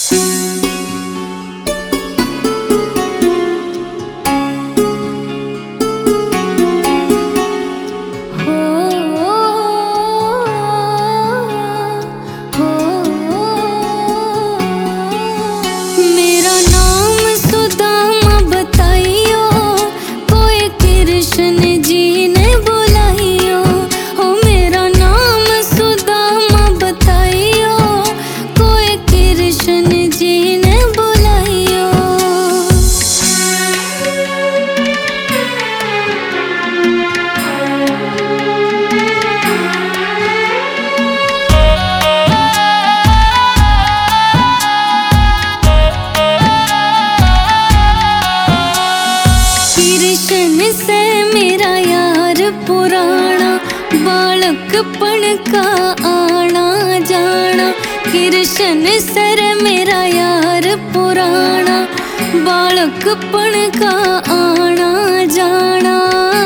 पुराना बालकपन का आना जाना। कृष्ण सर मेरा यार पुराना बालकपन का आना जाना।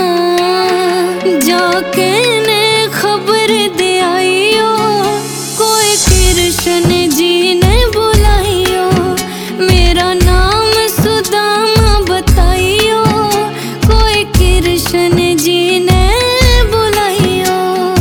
जाके ने खबर दे आइयो कोई कृष्ण जी ने बुलाइयो। मेरा नाम सुदामा बताइयो कोई कृष्ण जी ने बुलाइयो।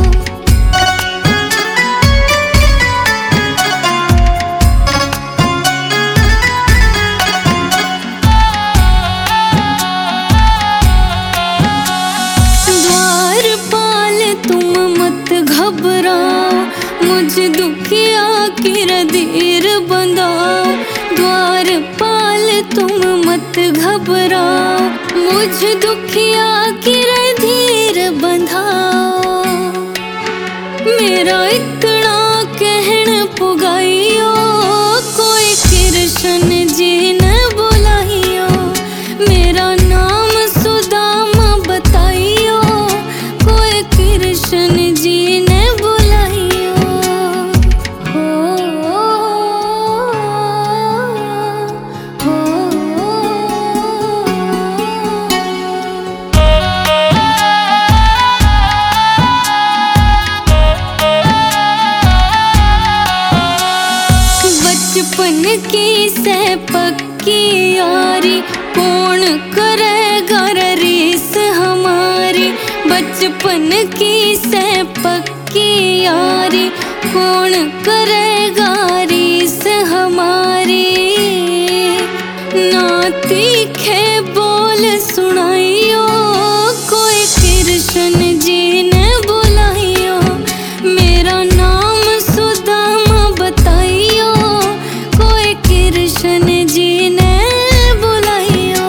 द्वारपाल तुम मत घबराओ मुझ दुखिया की रदीर बंधाओ। द्वारपाल तुम मत घबराओ मुझ दुखिया की रदीर बंधाओ। मेरा इतना कहन पुगाइयो कोई कृष्ण जी ने बुलाइयो। मेरा नाम सुदामा बताइयो कोई कृष्ण जी ने बुलाइयो। बचपन की से पक्की यारी कौन करेगा रीस हमारी। बचपन की से पक्की यारी कौन करेगा रीस हमारी। ना तीखे बोल सुनाइयो कोई कृष्ण जी ने बुलाइयो। मेरा नाम सुदामा बताइयो कोई कृष्ण जी ने बुलाइयो।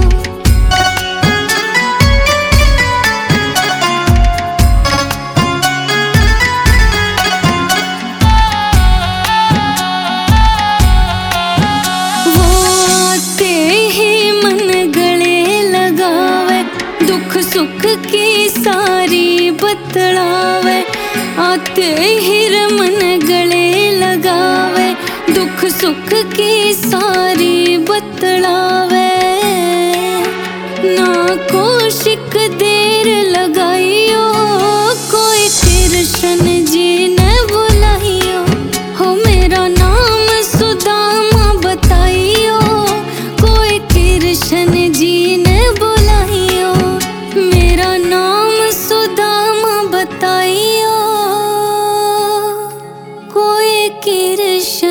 वो आते ही मन गले लगावे दुख सुख की सारी बतलावे। आते ही मन गले लगावे दुख सुख की सारी बतलावे। ना कोशिक देर लगाइयो कोई कृष्ण जी ने बुलाइयो। हो मेरा नाम सुदामा बताइयो कोई कृष्ण जी ने बुलाइयो। मेरा नाम सुदामा बताइयो कोई कृष्ण